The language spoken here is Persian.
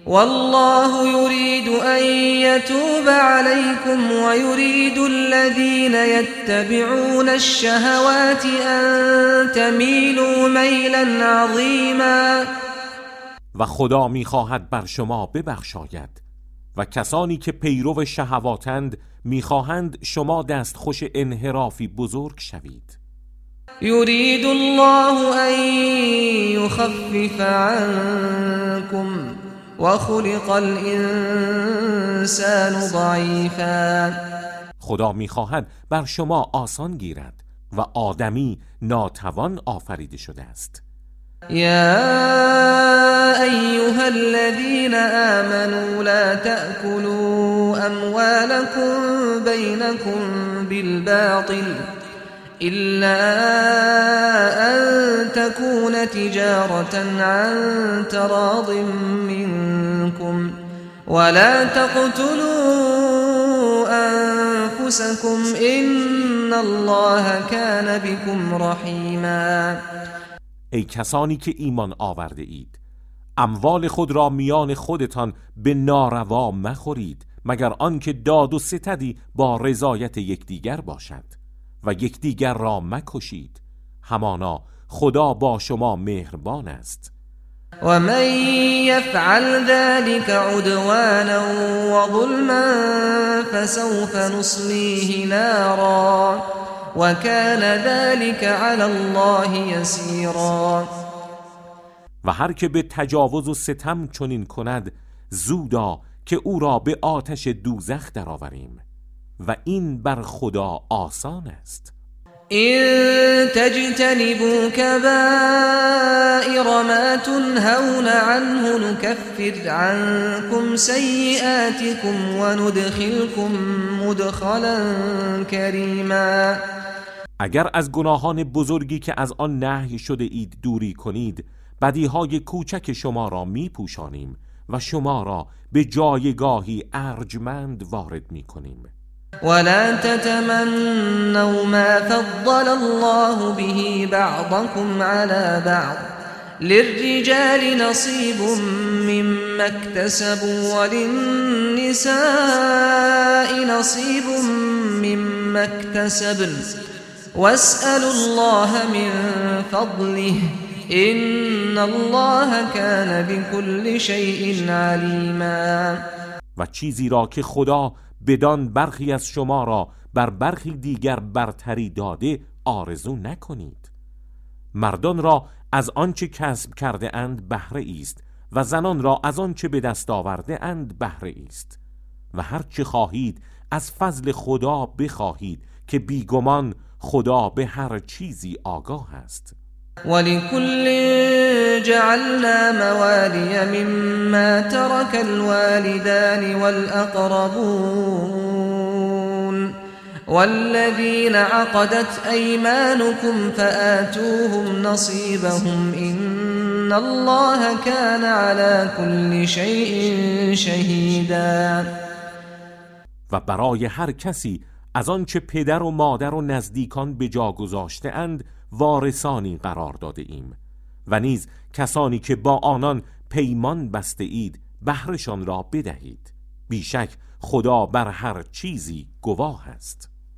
والله يريد أن يتوب عليكم ويريد الذين يتبعون الشهوات أن تميلوا ميلا عظيما. و خدا می‌خواهد بر شما ببخشاید و کسانی که پیرو شهواتند می‌خواهند شما دستخوش انحرافی بزرگ شوید. يريد الله أن يخفف عنكم وخلق الانسان ضعیفا. خدا می‌خواهد بر شما آسان گیرد و آدمی ناتوان آفریده شده است. يا أيها الذين آمنوا لا تأكلوا أموالكم بينكم بالباطل إلا أن تكون تجارة عن تراض منكم ولا تقتلوا أنفسكم إن الله كان بكم رحيما. ای کسانی که ایمان آورده اید، اموال خود را میان خودتان به ناروا مخورید مگر آنکه داد و ستدی با رضایت یکدیگر باشد و یکدیگر را مکشید، همانا خدا با شما مهربان است. و من یفعل ذلك عدوانا و ظلما فسوف نصلیه نارا و کان ذلك علی الله یسیرا. و هر که به تجاوز و ستم چنین کند، زودا که او را به آتش دوزخ درآوریم و این بر خدا آسان است. إن تجتنبوا كبائر ما تنهون عنه نكفر عنكم سيئاتكم وندخلكم مدخلا كريما. اگر از گناهان بزرگی که از آن نهی شده اید دوری کنید، بدیهای کوچک شما را می پوشانیم و شما را به جایگاهی ارجمند وارد می کنیم. ولا تتمنوا ما فضل الله به بعضكم على بعض للرجال نصيب مما اكتسبوا وللنساء نصيب مما اكتسبن واسألوا الله من فضله إن الله كان بكل شيء عليما. و چیزی را که خدا بدان برخی از شما را بر برخی دیگر برتری داده آرزو نکنید. مردان را از آنچه کسب کرده اند بهره است و زنان را از آنچه به دست آورده اند بهره است و هر چه خواهید از فضل خدا بخواهید که بیگمان خدا به هر چیزی آگاه است. ولكل جعلنا موالي مما ترك الوالدان والأقربون والذين عقدت أيمانكم فآتوهم نصيبهم إن الله كان على كل شيء شهيدا. و برای هر کسی از آنچه پدر و مادر و نزدیکان به جا گذاشته اند وارثانی قرار داده ایم و نیز کسانی که با آنان پیمان بسته اید بهرشان را بدهید. بیشک خدا بر هر چیزی گواه است.